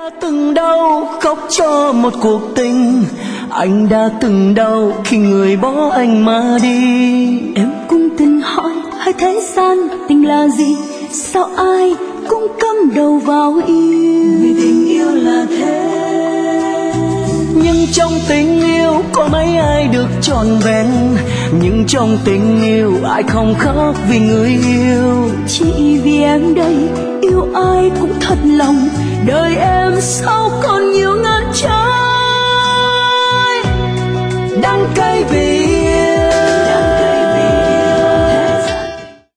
Từng đau khóc cho một cuộc tình, anh đã từng đau khi người bỏ anh mà đi. Em cũng từng hỏi hai thế gian tình là gì, sao ai cũng cắm đầu vào yêu. Vì tình yêu là thế, nhưng trong tình yêu có mấy ai được trọn vẹn, nhưng trong tình yêu ai không khóc vì người yêu. Chỉ vì em đây yêu ai cũng thật lòng, đời em sao